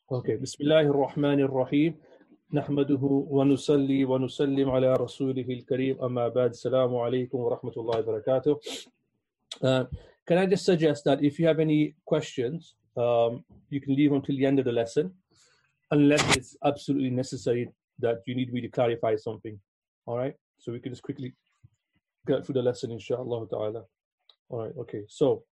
Okay, Bismillahir Rahmanir Rahim. Nahmaduhu wa nusalli wa nusallim ala rasulihil kareem amma ba'd. Assalamu alaikum wa rahmatullahi wa barakatuh. Can I just suggest that if you have any questions, you can leave until the end of the lesson, unless it's absolutely necessary that you need me to clarify something. All right, so we can just quickly get through the lesson, inshallah ta'ala. All right, okay, so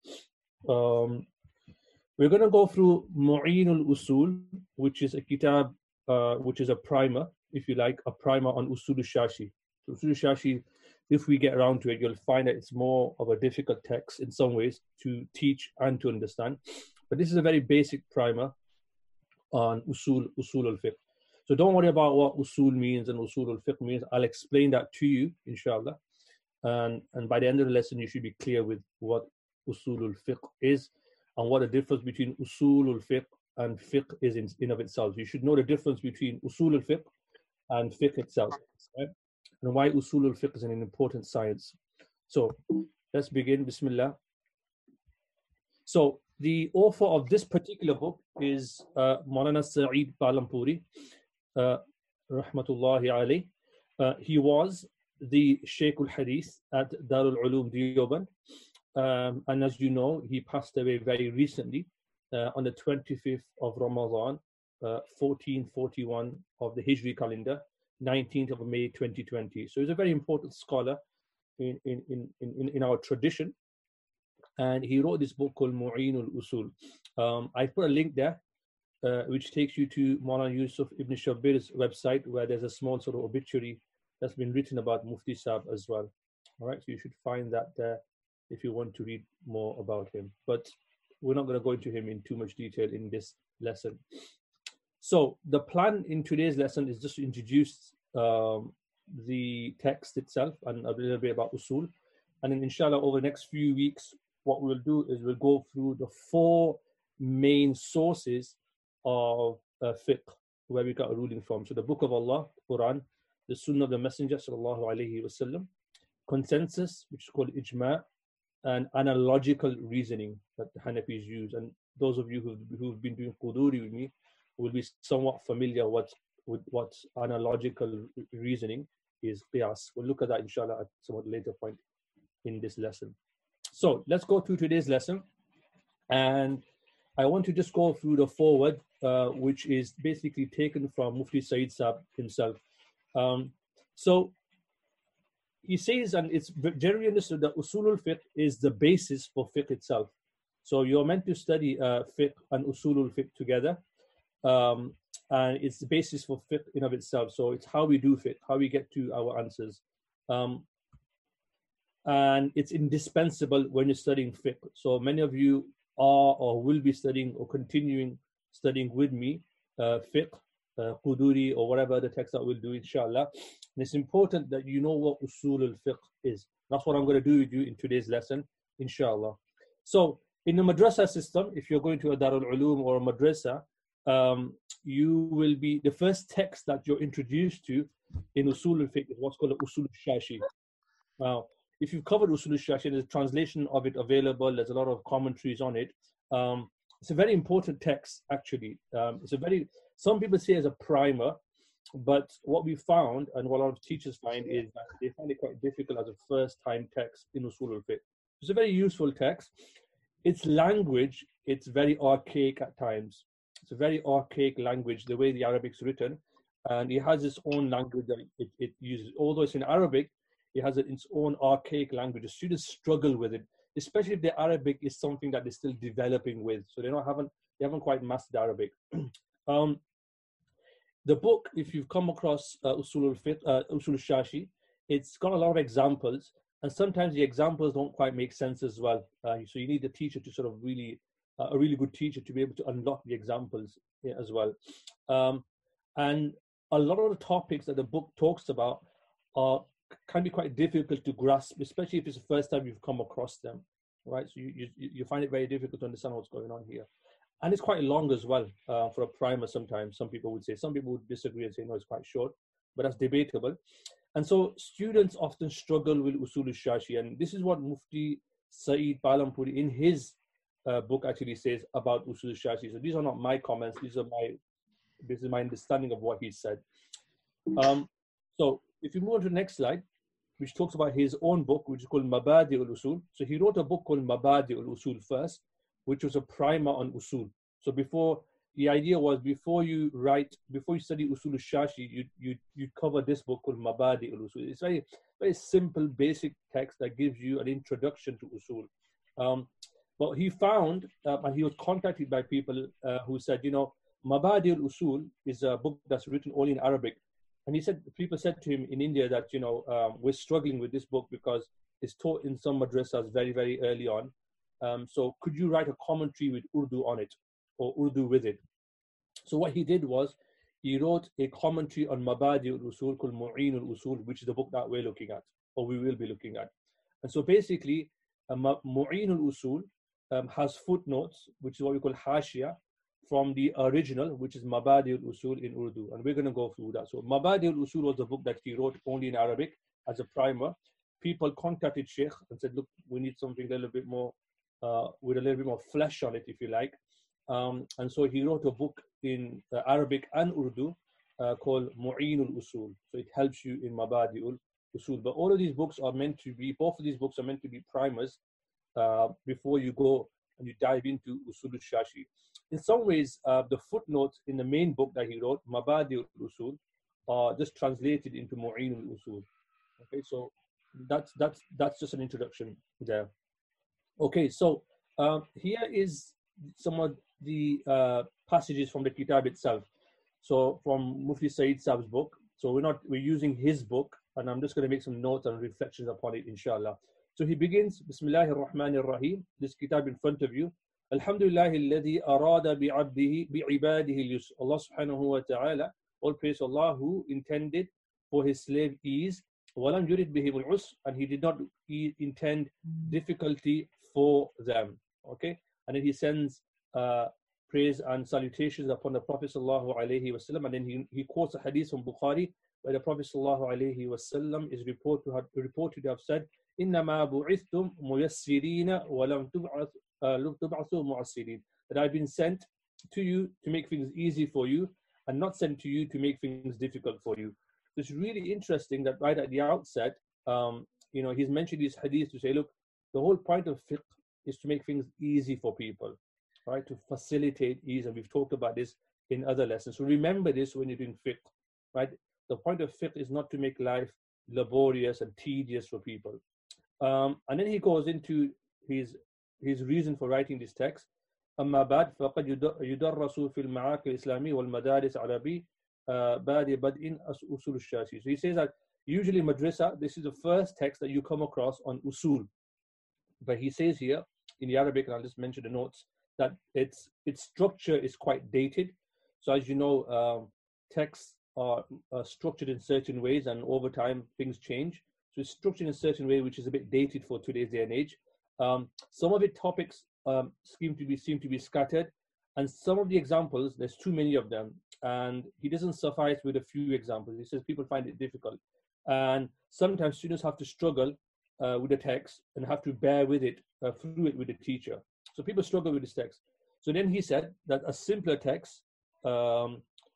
we're going to go through Mu'inul Usul, which is a kitab, which is a primer, if you like, a primer on Usul al-Shashi. So Usul al-Shashi, if we get around to it, you'll find that it's more of a difficult text in some ways to teach and to understand. But this is a very basic primer on Usul al-Fiqh. So don't worry about what Usul means and Usul al-Fiqh means. I'll explain that to you, inshallah. And by the end of the lesson, you should be clear with what Usul al-Fiqh is and what the difference between Usul al-Fiqh and Fiqh is in of itself. You should know the difference between Usul al-Fiqh and Fiqh itself, right? And why Usul al-Fiqh is an important science. So let's begin. Bismillah. So the author of this particular book is Maulana Saeed Palampuri, rahmatullahi alayh. He was the Shaykh al-Hadith at Darul Ulum Deoband. And as you know, he passed away very recently on the 25th of Ramadan, 1441 of the Hijri calendar, 19th of May 2020. So he's a very important scholar in our tradition. And he wrote this book called Mu'inul Usul. I put a link there, which takes you to Maulana Yusuf Ibn Shabbir's website, where there's a small sort of obituary that's been written about Mufti Saab as well. All right, so you should find that there if you want to read more about him. But we're not going to go into him in too much detail in this lesson. So the plan in today's lesson is just to introduce the text itself and a little bit about Usul. And then inshallah, over the next few weeks, what we'll do is we'll go through the four main sources of fiqh, where we got a ruling from. So the Book of Allah, Quran, the Sunnah of the Messenger, sallallahu alayhi wasallam, consensus, which is called ijma', and analogical reasoning that the Hanafis use. And those of you who've been doing Quduri with me will be somewhat familiar with what analogical reasoning is. Qiyas. We'll look at that inshallah at somewhat later point in this lesson. So let's go through today's lesson. And I want to just go through the foreword, which is basically taken from Mufti Saeed Saab himself. So he says, and it's generally understood that Usul al-Fiqh is the basis for fiqh itself. So you're meant to study fiqh and Usul al-Fiqh together. And it's the basis for fiqh in of itself. So it's how we do fiqh, how we get to our answers. And it's indispensable when you're studying fiqh. So many of you are or will be studying or continuing studying with me fiqh, Quduri, or whatever the text that we'll do, inshallah. And it's important that you know what Usul al-Fiqh is. That's what I'm going to do with you in today's lesson, inshallah. So in the madrasa system, if you're going to a Darul Ulum or a madrasa, you will be, the first text that you're introduced to in Usul al-Fiqh is what's called Usul al-Shashi. Now, if you've covered Usul al-Shashi, there's a translation of it available. There's a lot of commentaries on it. It's a very important text, actually. Some people say it's a primer, but what we found and what a lot of teachers find is that they find it quite difficult as a first-time text in Usul al-Fiqh. It's a very useful text. Its language, it's very archaic at times. It's a very archaic language, the way the Arabic's written, and it has its own language that it uses. Although it's in Arabic, it has its own archaic language. The students struggle with it, especially if the Arabic is something that they're still developing with. So they haven't quite mastered Arabic. The book, if you've come across Usul al-Fiqh, Usul al-Shashi, it's got a lot of examples, and sometimes the examples don't quite make sense as well. So you need the teacher to sort of really, a really good teacher to be able to unlock the examples as well. And a lot of the topics that the book talks about can be quite difficult to grasp, especially if it's the first time you've come across them, right? So you find it very difficult to understand what's going on here. And it's quite long as well for a primer sometimes, some people would say. Some people would disagree and say, no, it's quite short, but that's debatable. And so students often struggle with Usul al-Shashi. And this is what Mufti Saeed Palampuri, in his book actually says about Usul al-Shashi. So these are not my comments. This is my understanding of what he said. So if you move on to the next slide, which talks about his own book, which is called Mabadi al-Usul. So he wrote a book called Mabadi al-Usul first, which was a primer on Usul. So the idea was before you study Usul al-Shashi, you cover this book called Mabadi al-Usul. It's very, very simple, basic text that gives you an introduction to Usul. But he found, and he was contacted by people who said, Mabadi al-Usul is a book that's written only in Arabic. And he said, people said to him in India that, we're struggling with this book because it's taught in some madrasas very, very early on. So could you write a commentary with Urdu on it, or Urdu with it? So what he did was, he wrote a commentary on Mabadi al-Usul called Mu'in al-Usul, which is the book that we're looking at, or we will be looking at. And so basically, Mu'in al-Usul has footnotes, which is what we call Hashia, from the original, which is Mabadi al-Usul in Urdu. And we're going to go through that. So Mabadi al-Usul was the book that he wrote only in Arabic as a primer. People contacted Sheikh and said, look, we need something a little bit more, with a little bit more flesh on it, if you like. And so he wrote a book in Arabic and Urdu called Mu'in al-Usul. So it helps you in Mabadi al-Usul. But all of these books are meant to be, both of these books are meant to be primers before you go and you dive into Usul al-Shashi. In some ways, the footnotes in the main book that he wrote, Mabadi al-Usul, are just translated into Mu'in al-Usul. Okay, so that's just an introduction there. Okay, so here is some of the passages from the Kitab itself. So from Mufti Saeed Saab's book. So we're using his book, and I'm just going to make some notes and reflections upon it, inshallah. So he begins, Bismillahir Rahmanir Rahim, this Kitab in front of you. Alhamdulillah alladhi arada bi'ibadihi al-yusr. Allah subhanahu wa ta'ala, all praise Allah, who intended for his slave ease. Walam yurid bihim al-usr, and he did not intend difficulty for them. Okay, and then he sends praise and salutations upon the Prophet sallallahu alaihi wasallam, and then he quotes a hadith from Bukhari where the Prophet sallallahu alaihi wasallam is reported to have said, "Innama bu'ithtum muyassirina wa lam tub'athu mu'assirin." That I've been sent to you to make things easy for you, and not sent to you to make things difficult for you. It's really interesting that right at the outset, he's mentioned these hadiths to say, look, the whole point of fiqh is to make things easy for people, right? To facilitate ease, and we've talked about this in other lessons. So remember this when you're doing fiqh, right? The point of fiqh is not to make life laborious and tedious for people. And then he goes into his reason for writing this text. أما بعد فقد يدرس في المعاهد الإسلامية والمدارس العربية بدء أصول الشاشي. So he says that usually madrasa, this is the first text that you come across on usul. But he says here in the Arabic, and I'll just mention the notes, that its structure is quite dated. So as you know, texts are structured in certain ways, and over time things change. So it's structured in a certain way which is a bit dated for today's day and age. Some of the topics seem to be scattered, and some of the examples, there's too many of them, and he doesn't suffice with a few examples. He says people find it difficult, and sometimes students have to struggle with the text and have to bear with it through it with the teacher. So people struggle with this text. So then he said that a simpler text, هذا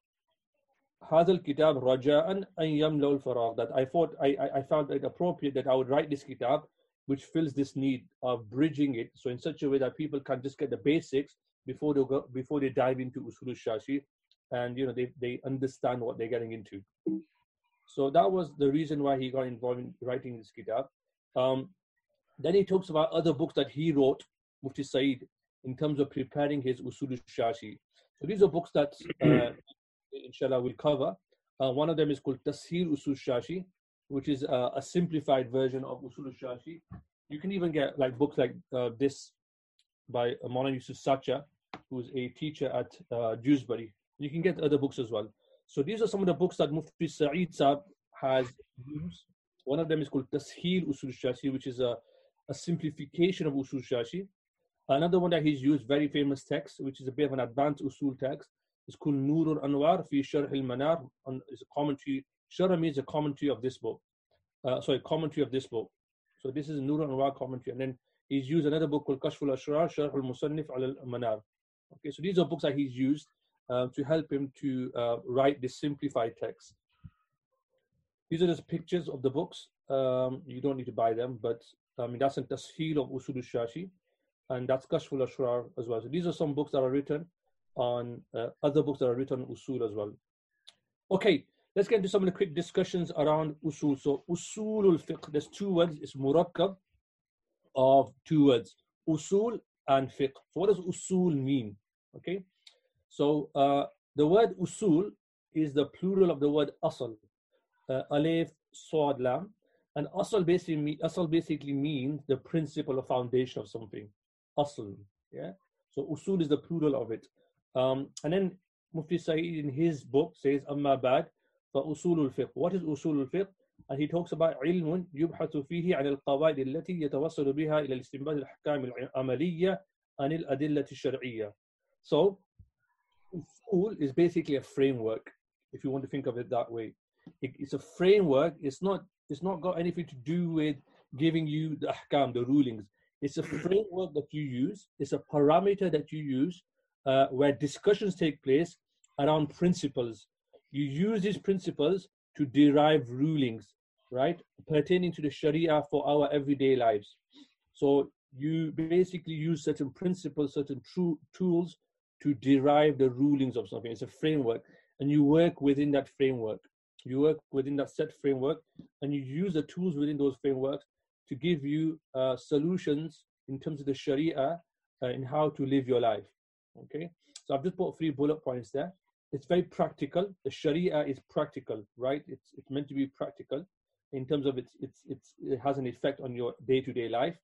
الكتاب رجاء أن يملأ الفراغ, that I found it appropriate that I would write this kitab which fills this need of bridging it, so in such a way that people can just get the basics before they dive into Usul al-Shashi, and they understand what they're getting into. So that was the reason why he got involved in writing this kitab. Then he talks about other books that he wrote, Mufti Saeed, in terms of preparing his Usul al-Shashi. So these are books that inshallah we'll cover. One of them is called Tasheel Usul al-Shashi, which is a simplified version of Usul al-Shashi. You can even get like books like this by Maulana Yusuf Sacha, who's a teacher at Dewsbury. You can get other books as well. So these are some of the books that Mufti Saeed Saab has used. One of them is called Tasheel Usul al-Shashi, which is a simplification of Usul al-Shashi. Another one that he's used, very famous text, which is a bit of an advanced Usul text, is called Nur al-Anwar fi Sharh al-Manar. It's a commentary. Sharh means a commentary of this book. Commentary of this book. So this is Nur al-Anwar commentary. And then he's used another book called Kashf al-Ashrar, Sharh al-Musannif al-Manar. Okay, so these are books that he's used to help him to write this simplified text. These are just pictures of the books. You don't need to buy them, but I mean, that's a Tasheel of Usul al-Shashi, and that's Kashf al-Ashrar as well. So these are some books that are written on, other books that are written on Usul as well. Okay, let's get into some of the quick discussions around Usul. So Usul al-Fiqh, there's two words, it's murakkab of two words, Usul and Fiqh. So what does Usul mean? Okay, so the word Usul is the plural of the word Asal. Alif, Swad, Lam, and asal basically means the principle or foundation of something. Asal, yeah. So usul is the plural of it. And then Mufti Saeed in his book says, "Amma ba'd fa usul al-fiqh." What is usul al-fiqh? And he talks about علم يبحث فيه عن القواعد التي يتوصل بها إلى الاستنباط الأحكام العملية عن الأدلة الشرعية. So usul is basically a framework, if you want to think of it that way. It's a framework. It's not got anything to do with giving you the ahkam, the rulings. It's a framework that you use. It's a parameter that you use where discussions take place around principles. You use these principles to derive rulings, right, pertaining to the Sharia for our everyday lives. So you basically use certain principles, certain tools to derive the rulings of something. It's a framework, and you work within that framework. You work within that set framework, and you use the tools within those frameworks to give you solutions in terms of the Sharia in how to live your life. Okay, so I've just put 3 bullet points there. It's very practical. The Sharia is practical, right? It's meant to be practical in terms of it has an effect on your day-to-day life.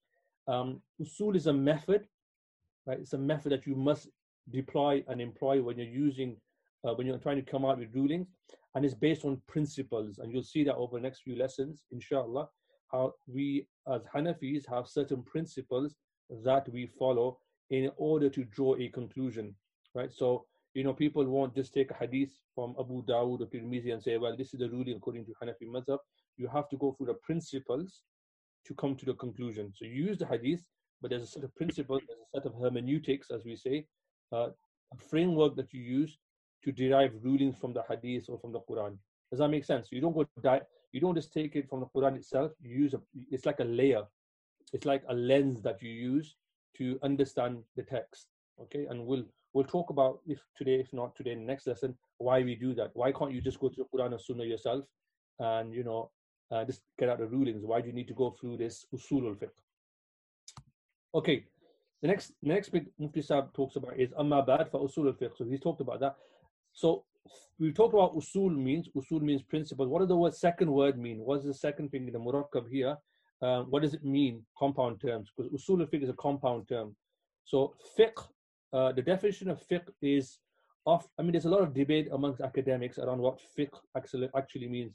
Usul is a method, right? It's a method that you must deploy and employ when you're trying to come out with rulings. And it's based on principles, and you'll see that over the next few lessons, inshallah, how we as Hanafis have certain principles that we follow in order to draw a conclusion, right? So, people won't just take a hadith from Abu Dawud or Tirmizi and say, well, this is the ruling according to Hanafi madhab. You have to go through the principles to come to the conclusion. So you use the hadith, but there's a set of principles, there's a set of hermeneutics, as we say, a framework that you use to derive rulings from the hadith or from the Quran. Does that make sense? You don't just take it from the Quran itself. It's like a layer. It's like a lens that you use to understand the text. Okay, and we'll talk about if not today, in the next lesson, why we do that. Why can't you just go to the Quran and Sunnah yourself and just get out the rulings? Why do you need to go through this usul al-fiqh? Okay, the next bit Mufti Sahib talks about is amma ba'd fa usul al-fiqh. So he's talked about that. So we talked about usul means principle. What does the second word mean? What's the second thing in the murakkab here? What does it mean? Compound terms, because usul al-fiqh is a compound term. So fiqh, the definition of fiqh is there's a lot of debate amongst academics around what fiqh actually means.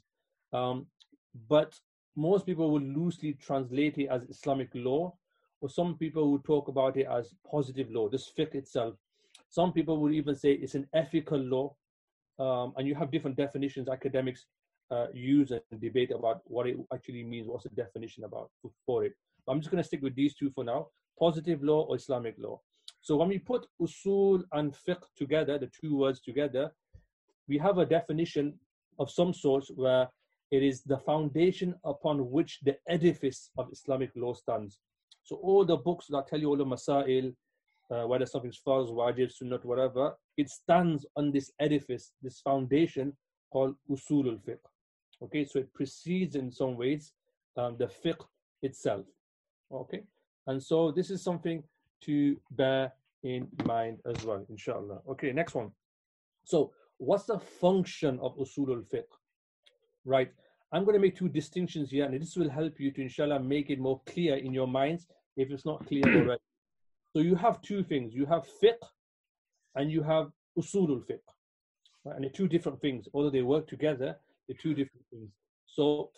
But most people will loosely translate it as Islamic law, or some people would talk about it as positive law, this fiqh itself. Some people would even say it's an ethical law, and you have different definitions academics use and debate about what it actually means, what's the definition for it. But I'm just going to stick with these two for now, positive law or Islamic law. So when we put usul and fiqh together, the two words together, we have a definition of some sort where it is the foundation upon which the edifice of Islamic law stands. So all the books that tell you all the masail, whether something's farz, wajib, sunnat, whatever, it stands on this edifice, this foundation called usul al-fiqh. Okay, so it precedes in some ways the fiqh itself. Okay, and so this is something to bear in mind as well, inshallah. Okay, next one. So what's the function of usul al-fiqh? Right, I'm going to make two distinctions here, and this will help you to, inshallah, make it more clear in your minds if it's not clear already. So you have two things. You have fiqh and you have usul al-fiqh. Right? And they're two different things. Although they work together, they're two different things. So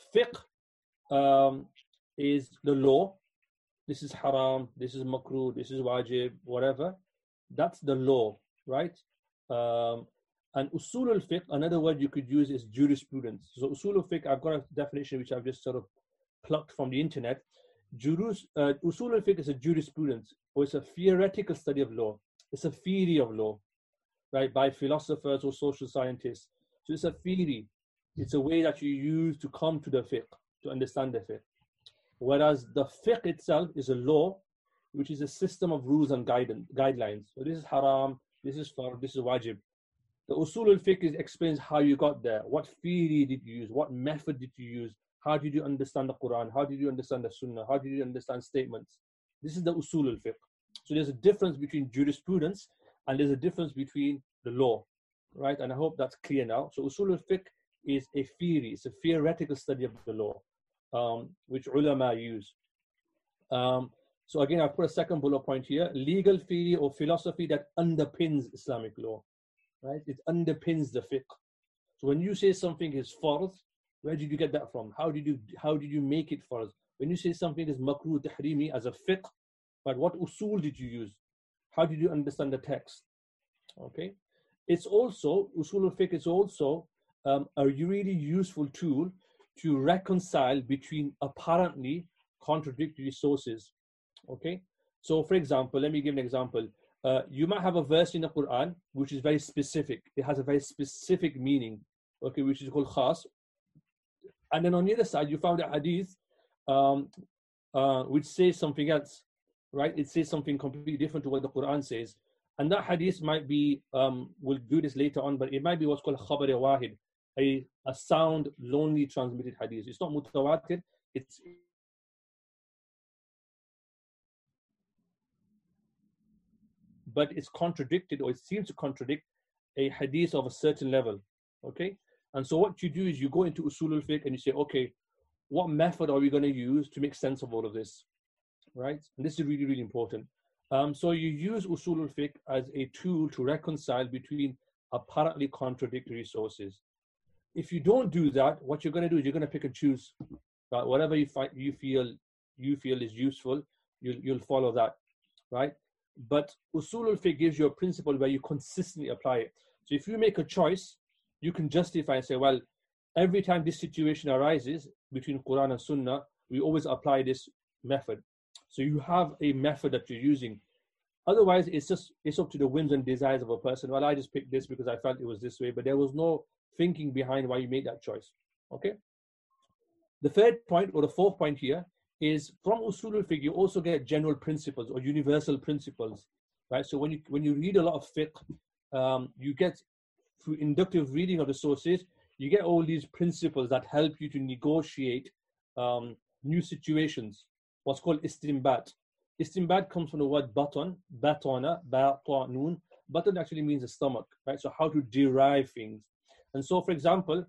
fiqh is the law. This is haram, this is makruh, this is wajib, whatever. That's the law, right? And usul al-fiqh, another word you could use is jurisprudence. So usul al-fiqh, I've got a definition which I've just sort of plucked from the internet. Usul al-fiqh is a jurisprudence, or it's a theoretical study of law. It's a theory of law, right, by philosophers or social scientists. So it's a theory. It's a way that you use to come to the fiqh, to understand the fiqh. Whereas the fiqh itself is a law, which is a system of rules and guidelines. So this is haram, this is fard, this is wajib. The usul al-fiqh explains how you got there. What theory did you use? What method did you use? How did you understand the Quran? How did you understand the Sunnah? How did you understand statements? This is the usul al-fiqh. So there's a difference between jurisprudence and there's a difference between the law, right? And I hope that's clear now. So usul al-fiqh is a theory. It's a theoretical study of the law, which ulama use. So again, I've put a second bullet point here: legal theory or philosophy that underpins Islamic law, right? It underpins the fiqh. So when you say something is fard, where did you get that from? How did you make it fard? When you say something is makruh tahrimi as a fiqh, but what usul did you use? How did you understand the text? Okay, it's also usul al-fiqh is also a really useful tool to reconcile between apparently contradictory sources. Okay, so for example, let me give an example. You might have a verse in the Quran which is very specific. It has a very specific meaning, okay, which is called khas. And then on the other side, you found a hadith which says something else, right? It says something completely different to what the Quran says. And that hadith might be, we'll do this later on, but it might be what's called khabar wahid, a sound, lonely transmitted hadith. It's not mutawatir, it's but it's contradicted, or it seems to contradict a hadith of a certain level, okay? And so what you do is you go into usul al-fiqh and you say, okay, what method are we going to use to make sense of all of this, right? And this is really, really important. So you use usul al-fiqh as a tool to reconcile between apparently contradictory sources. If you don't do that, what you're going to do is you're going to pick and choose, right? Whatever you feel is useful, you'll follow that, right? But usul al-fiqh gives you a principle where you consistently apply it. So if you make a choice, you can justify and say, well, every time this situation arises between Quran and Sunnah, we always apply this method. So you have a method that you're using. Otherwise, it's up to the whims and desires of a person. Well, I just picked this because I felt it was this way, but there was no thinking behind why you made that choice. Okay. The third point, or the fourth point here, is from usul al-fiqh you also get general principles or universal principles, right? So when you read a lot of fiqh, you get, through inductive reading of the sources, you get all these principles that help you to negotiate new situations. What's called istinbat. Istinbat comes from the word baton, batana, ba-ta-noon. Baton actually means the stomach, right? So how to derive things. And so, for example,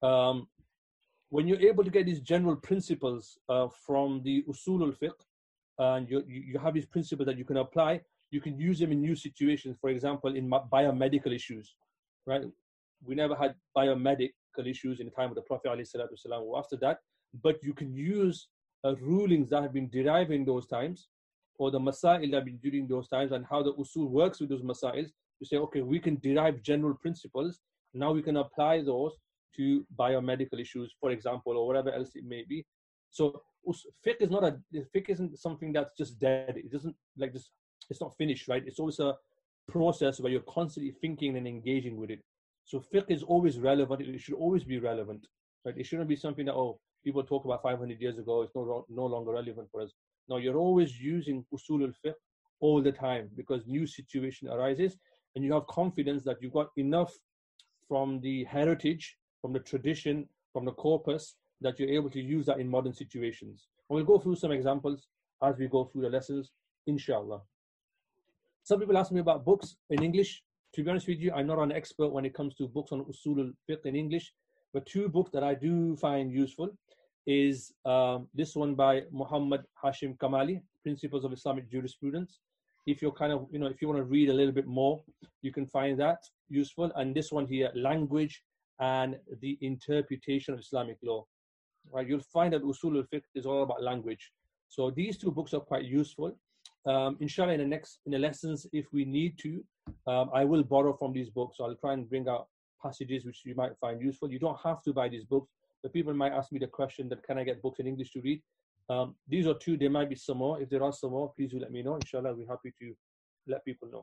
when you're able to get these general principles from the usul al-fiqh, and you have these principles that you can apply, you can use them in new situations. For example, in biomedical issues, right? We never had biomedical issues in the time of the Prophet ﷺ or after that, but you can use rulings that have been derived in those times, or the masail that have been during those times, and how the usul works with those masails. You say, okay, we can derive general principles. Now we can apply those to biomedical issues, for example, or whatever else it may be. So fiqh isn't something that's just dead. It doesn't like just, it's not finished, right? It's always a process where you're constantly thinking and engaging with it. So fiqh is always relevant. It should always be relevant, right? It shouldn't be something that, oh, people talk about 500 years ago, it's no longer relevant for us. No, you're always using usul al-fiqh all the time because new situation arises and you have confidence that you've got enough from the heritage, from the tradition, from the corpus, that you're able to use that in modern situations. And we'll go through some examples as we go through the lessons, inshallah. Some people ask me about books in English. To be honest with you, I'm not an expert when it comes to books on usul al-fiqh in English, but two books that I do find useful is this one by Muhammad Hashim Kamali, Principles of Islamic Jurisprudence. If you're kind of, if you want to read a little bit more, you can find that useful. And this one here, Language and the Interpretation of Islamic Law. Right? You'll find that Usul al-Fiqh is all about language. So these two books are quite useful. Inshallah, in the lessons, if we need to, I will borrow from these books. So I'll try and bring out passages which you might find useful. You don't have to buy these books, but people might ask me the question that, can I get books in English to read? These are two. There might be some more. If there are some more, please do let me know. Inshallah, we're happy to let people know.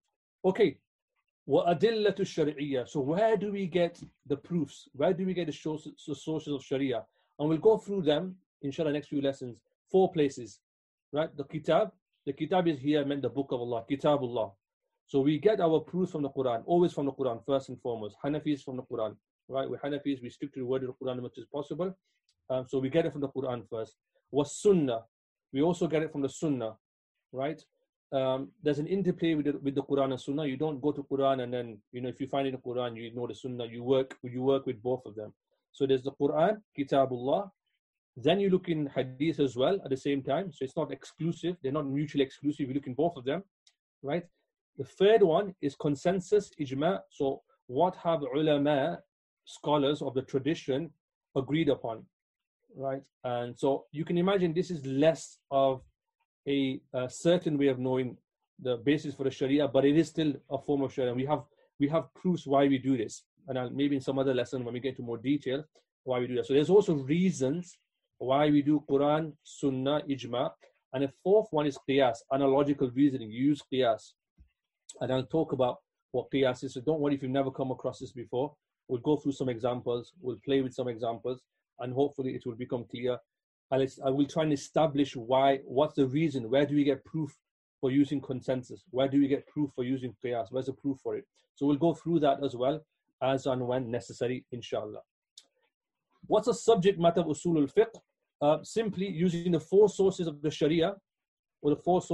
Okay. وَأَدِلَّةُ الشَّرْعِيَّةِ. So where do we get the proofs? Where do we get the sources of Sharia? And we'll go through them, inshallah, next few lessons. 4 places, right? The kitab is here meant the book of Allah, Kitabullah. So we get our proofs from the Quran, always from the Quran, first and foremost. Hanafis from the Quran, right? We're Hanafis, we stick to the word of the Quran as much as possible. So we get it from the Quran first. Was Sunnah. We also get it from the Sunnah, right? There's an interplay with the Quran and Sunnah. You don't go to Quran and then, if you find it in the Quran, you ignore the Sunnah. You work with both of them. So there's the Quran, Kitabullah. Then you look in Hadith as well at the same time. So it's not exclusive. They're not mutually exclusive. You look in both of them, right? The third one is consensus, ijma. So what have ulama, scholars of the tradition, agreed upon, right? And so you can imagine this is less of a certain way of knowing the basis for the Sharia, but it is still a form of Sharia. We have proofs why we do this, and maybe in some other lesson when we get into more detail why we do that. So there's also reasons why we do Quran, Sunnah, Ijma, and the fourth one is Qiyas, analogical reasoning. You use Qiyas, and I'll talk about what Qiyas is. So don't worry if you've never come across this before. We'll go through some examples. We'll play with some examples, and hopefully it will become clear. I will try and establish what's the reason, where do we get proof for using consensus? Where do we get proof for using Qiyas? Where's the proof for it? So we'll go through that as well, as and when necessary, inshallah. What's the subject matter of Usul al-Fiqh? Simply using the 4 sources of the Sharia, or the four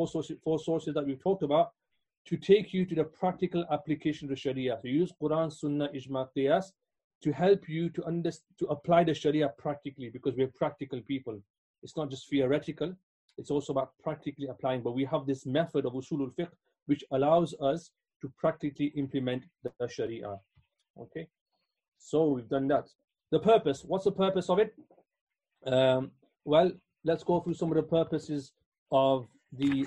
sources that we've talked about, to take you to the practical application of the Sharia. So use Quran, Sunnah, Ijma, Qiyas, to help you to apply the Sharia practically, because we're practical people. It's not just theoretical, it's also about practically applying. But we have this method of Usul al-Fiqh which allows us to practically implement the Sharia. Okay, so we've done that. The purpose, what's the purpose of it? Well, let's go through some of the purposes of the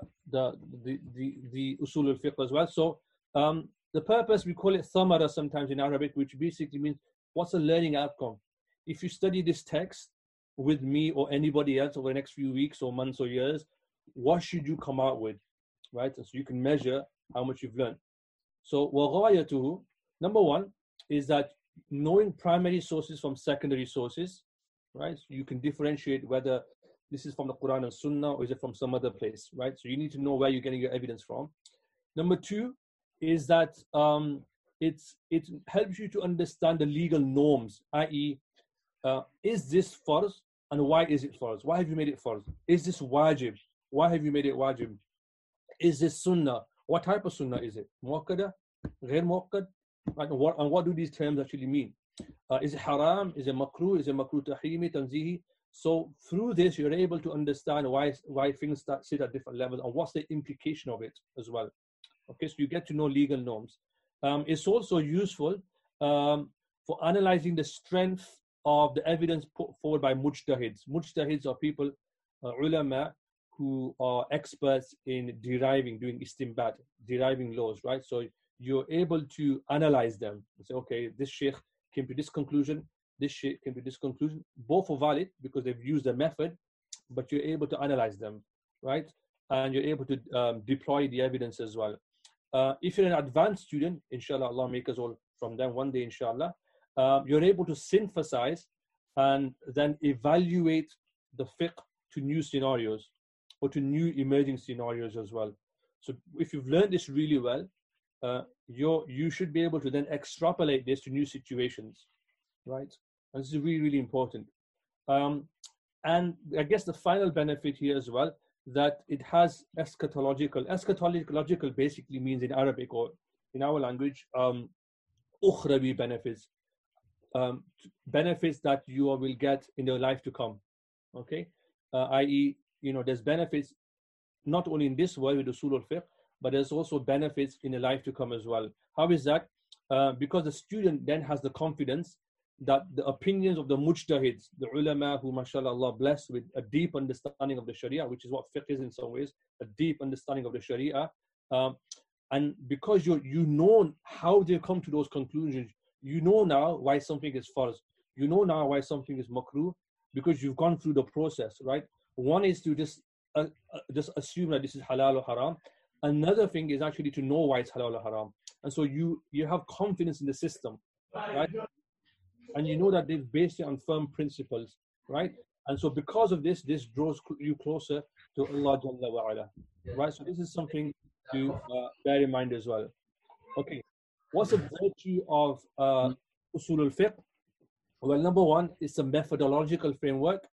Usul al-Fiqh as well. So the purpose, we call it thamara sometimes in Arabic, which basically means what's the learning outcome. If you study this text with me or anybody else over the next few weeks or months or years, what should you come out with, right? And so you can measure how much you've learned. So وَغَايَتُهُ, number 1 is that knowing primary sources from secondary sources, right? So you can differentiate whether this is from the Quran and Sunnah or is it from some other place, right? So you need to know where you're getting your evidence from. Number 2 is that it helps you to understand the legal norms, i.e., is this farz and why is it farz? Why have you made it farz? Is this wajib? Why have you made it wajib? Is this sunnah? What type of sunnah is it? Muakkada? Ghair muakkad? And what do these terms actually mean? Is it haram? Is it makruh? Is it makruh tahrimi, tanzihi? So through this, you're able to understand why things sit at different levels and what's the implication of it as well. Okay, so you get to know legal norms. It's also useful for analyzing the strength of the evidence put forward by mujtahids. Mujtahids are people, ulama, who are experts in doing istinbat, deriving laws, right? So you're able to analyze them and say, okay, this sheikh came to this conclusion, this sheikh came to this conclusion. Both are valid because they've used a method, but you're able to analyze them, right? And you're able to deploy the evidence as well. If you're an advanced student, inshallah, Allah make us all from them one day, inshallah, you're able to synthesize and then evaluate the fiqh to new scenarios or to new emerging scenarios as well. So if you've learned this really well, you should be able to then extrapolate this to new situations, right? And this is really, really important. And I guess the final benefit here as well, that it has eschatological. Eschatological basically means in Arabic or in our language, ukhrawi benefits. Benefits that you will get in your life to come. Okay? I.e., there's benefits not only in this world with Usul al-Fiqh, but there's also benefits in the life to come as well. How is that? Because the student then has the confidence that the opinions of the mujtahids, the ulama who, mashallah, Allah blessed with a deep understanding of the Sharia, which is what fiqh is in some ways, a deep understanding of the Sharia. And because you know how they come to those conclusions, you know now why something is farz. You know now why something is makruh, because you've gone through the process, right? One is to just assume that this is halal or haram. Another thing is actually to know why it's halal or haram. And so you have confidence in the system, right? And you know that they've based it on firm principles, right? And so because of this draws you closer to Allah Jalla wa Ala, right? So this is something to bear in mind as well. Okay, what's the virtue of usul al-fiqh? Well, number one, it's a methodological framework.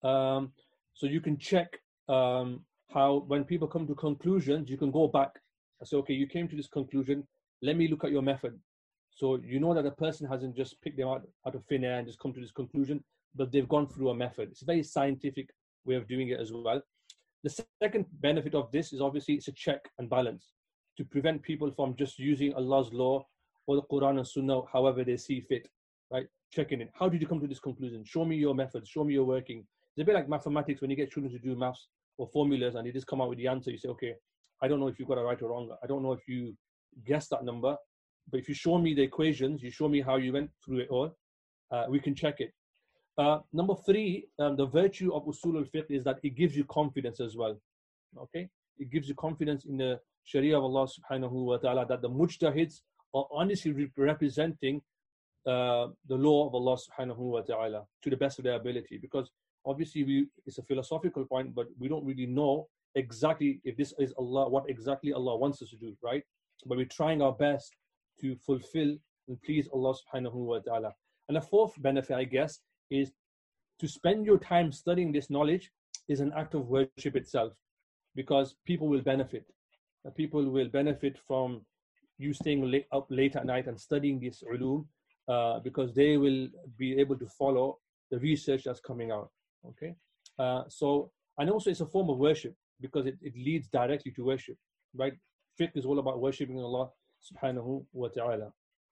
So you can check how when people come to conclusions, you can go back and say, okay, you came to this conclusion, let me look at your method. So you know that a person hasn't just picked them out of thin air and just come to this conclusion, but they've gone through a method. It's a very scientific way of doing it as well. The second benefit of this is obviously it's a check and balance to prevent people from just using Allah's law or the Quran and Sunnah however they see fit, right? Checking it. How did you come to this conclusion? Show me your method. Show me your working. It's a bit like mathematics when you get children to do maths or formulas and they just come out with the answer. You say, okay, I don't know if you got it right or wrong. I don't know if you guessed that number. But if you show me the equations, you show me how you went through it all, we can check it. Number three, the virtue of usul al-fiqh is that it gives you confidence as well. Okay, it gives you confidence in the Sharia of Allah subhanahu wa ta'ala that the mujtahids are honestly representing the law of Allah subhanahu wa ta'ala to the best of their ability. Because obviously it's a philosophical point, but we don't really know exactly if this is Allah, what exactly Allah wants us to do, right? But we're trying our best to fulfill and please Allah subhanahu wa ta'ala. And the fourth benefit, I guess, is to spend your time studying this knowledge is an act of worship itself, because people will benefit. People will benefit from you staying up late at night and studying this ulum, because they will be able to follow the research that's coming out. Okay, so and also it's a form of worship because it leads directly to worship, right? Fiqh is all about worshiping Allah subhanahu wa ta'ala.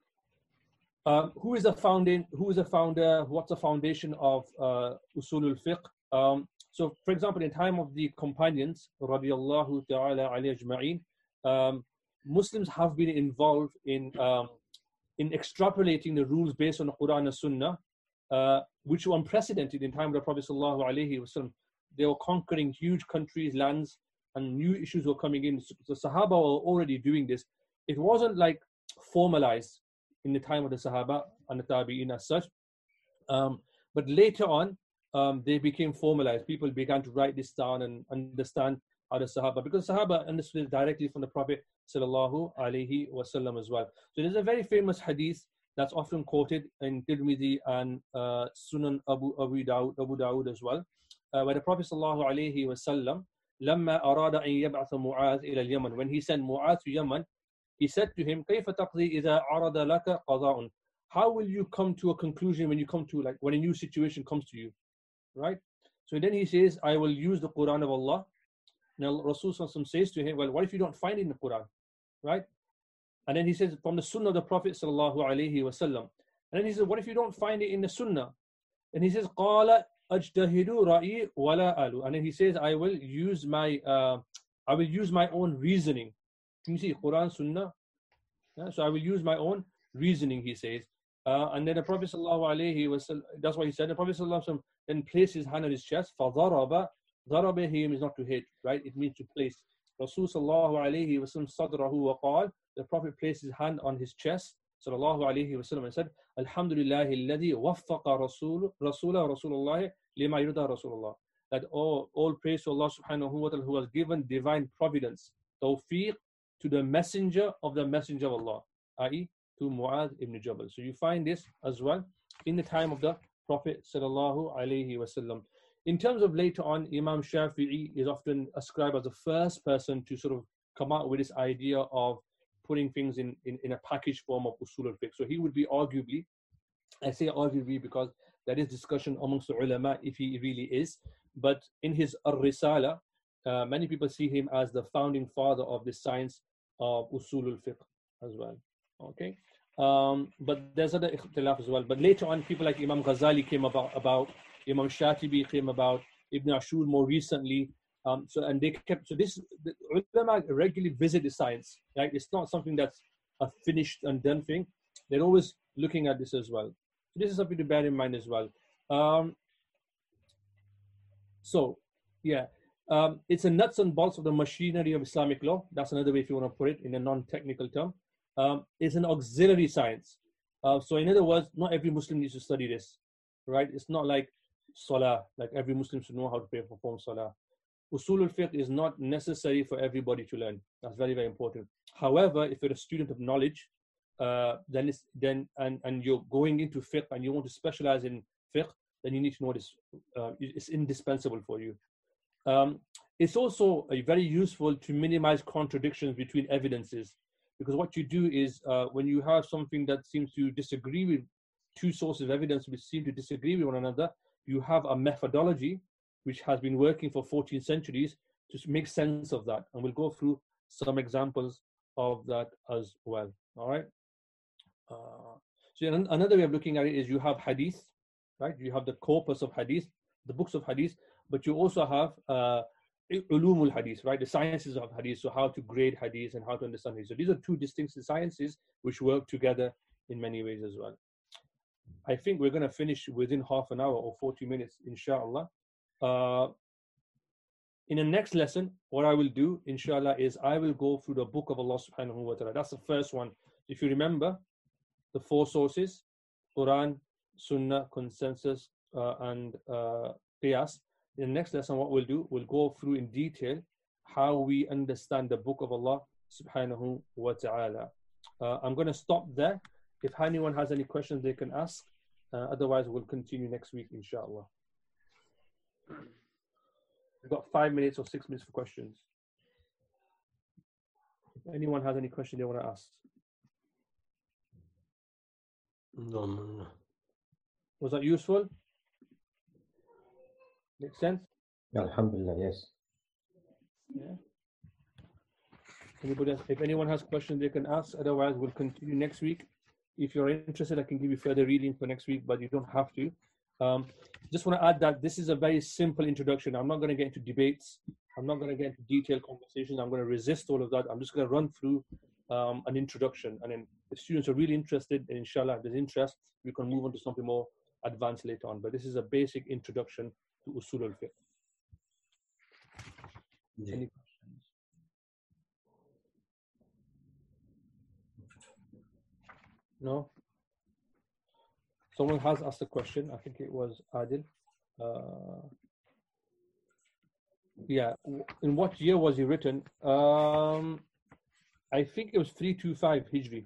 Who is the founder? What's the foundation of usul al-fiqh? So, for example, in time of the companions, radiyallahu ta'ala alayhi ajma'in, Muslims have been involved in extrapolating the rules based on the Quran and Sunnah, which were unprecedented in time of the Prophet sallallahu alaihi wasallam. They were conquering huge countries, lands, and new issues were coming in. The Sahaba were already doing this. It wasn't like formalized in the time of the Sahaba and the Tabi'in as such. But later on, they became formalized. People began to write this down and understand how the Sahaba, because Sahaba understood it directly from the Prophet sallallahu alaihi wasallam as well. So there's a very famous hadith that's often quoted in Tirmidhi and Sunan Abu Dawud as well, where the Prophet sallallahu alaihi wasallam, لما أراد أن يبعث معاذ إلى اليمن, when he sent Mu'adh to Yemen, he said to him, كيف تقضي إذا عرض لك قضاء? How will you come to a conclusion when you come to, like, when a new situation comes to you, right? So then he says, I will use the Quran of Allah. Now Rasul says to him, well, what if you don't find it in the Quran, right? And then he says, from the Sunnah of the Prophet sallallahu alaihi wasallam. And then he says, what if you don't find it in the Sunnah? And he says, قال أجتهد رأيي ولا ألو. And then he says, I will use my own reasoning. Can you see Quran, Sunnah? Yeah, so I will use my own reasoning, he says. And then the Prophet sallallahu alaihi wasallam, that's what he said. The Prophet sallallahu alaihi wasallam then placed his hand on his chest. فَضَرَبَ ضَرَبَ here means not to hit, right? It means to place. Rasul sallallahu alaihi wasallam صدره وقال, the Prophet placed his hand on his chest, sallallahu alaihi wasallam, and said, Alhamdulillahi alladhi waffaqa Rasulullah lima yurda Rasulullah. That all praise to Allah subhanahu wa ta'ala, who has given divine providence, tawfiq, to the messenger of the messenger of Allah, i.e. to Mu'adh ibn Jabal. So you find this as well in the time of the Prophet sallallahu alaihi wasallam. In terms of later on, Imam Shafi'i is often ascribed as the first person to sort of come out with this idea of putting things in a package form of usul al-fiqh. So he would be arguably, I say arguably because there is discussion amongst the ulama if he really is, but in his Ar-Risala, many people see him as the founding father of the science of usul al-fiqh as well. Okay, but there's other ikhtilaf as well. But later on, people like Imam Ghazali came about, Imam Shatibi came about, Ibn Ashur more recently. So this, the ulama regularly visit the science, right? It's not something that's a finished and done thing. They're always looking at this as well. So this is something to bear in mind as well. So, yeah, it's a nuts and bolts of the machinery of Islamic law. That's another way if you want to put it in a non-technical term. It's an auxiliary science. So, in other words, not every Muslim needs to study this, right? It's not like Salah, like every Muslim should know how to perform Salah. Usul al-fiqh is not necessary for everybody to learn. That's very, very important. However, if you're a student of knowledge, and you're going into fiqh and you want to specialize in fiqh, then you need to know this. It's indispensable for you. It's also very useful to minimize contradictions between evidences, because what you do is when you have something that seems to disagree with two sources of evidence which seem to disagree with one another, you have a methodology which has been working for 14 centuries to make sense of that. And we'll go through some examples of that as well. All right. So another way of looking at it is you have hadith, right? You have the corpus of hadith, the books of hadith, but you also have ulumul hadith, right? The sciences of hadith, so how to grade hadith and how to understand hadith. So these are two distinct sciences which work together in many ways as well. I think we're going to finish within half an hour or 40 minutes, inshallah. In the next lesson, what I will do, inshallah, is I will go through the book of Allah subhanahu wa ta'ala. That's the first one. If you remember, the four sources, Quran, Sunnah, consensus, and Qiyas. In the next lesson, what we'll do, we'll go through in detail how we understand the book of Allah subhanahu wa ta'ala. I'm going to stop there. If anyone has any questions, they can ask. Otherwise, we'll continue next week, inshallah. We've got 5 minutes or 6 minutes for questions. If anyone has any question they want to ask. No. Was that useful? Makes sense? Alhamdulillah, yes. Yeah. Anybody else? If anyone has questions, they can ask. Otherwise, we'll continue next week. If you're interested, I can give you further reading for next week, but you don't have to. Just want to add that this is a very simple introduction. I'm not going to get into debates. I'm not going to get into detailed conversations. I'm going to resist all of that. I'm just going to run through an introduction. And then if students are really interested, and inshallah, if there's interest, we can move on to something more advanced later on. But this is a basic introduction to Usul al-Fiqh. Yeah. Any questions? No? Someone has asked a question. I think it was Adil. Yeah. In what year was he written? I think it was 325 Hijri.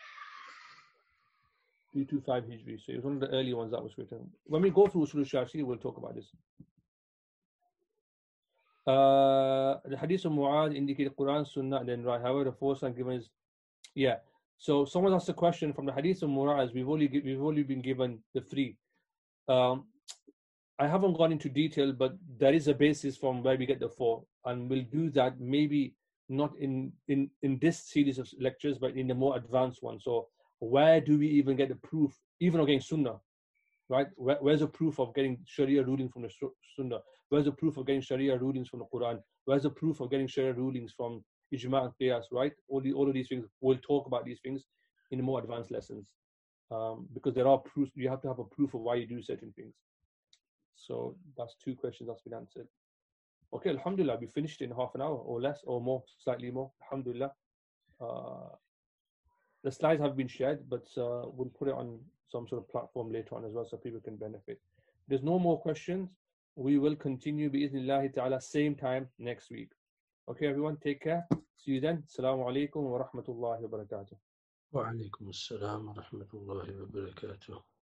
325 Hijri. So it was one of the early ones that was written. When we go through Usul al-Shafi'i, we'll talk about this. The Hadith of Mu'adh indicated Quran, Sunnah, and then right. However, the fourth one given is, yeah. So someone asked a question from the Hadith of Mu'adh. We've only been given the three. I haven't gone into detail, but there is a basis from where we get the four, and we'll do that maybe not in this series of lectures, but in the more advanced one. So where do we even get the proof, even against Sunnah, right? Where's the proof of getting Sharia ruling from the Sunnah? Where's the proof of getting Sharia rulings from the Quran? Where's the proof of getting Sharia rulings from Ijma' and Qiyas, right? All of these things, we'll talk about these things in the more advanced lessons. Because there are proofs, you have to have a proof of why you do certain things. So that's two questions that's been answered. Okay, alhamdulillah, we finished in half an hour or less or more, slightly more, alhamdulillah. The slides have been shared, but we'll put it on some sort of platform later on as well so people can benefit. If there's no more questions, we will continue bi'idhnillahi ta'ala same time next week. Okay, everyone, take care. See you then. Assalamu alaikum wa rahmatullahi wa barakatuh. Wa alaikum assalam wa rahmatullahi wa barakatuh.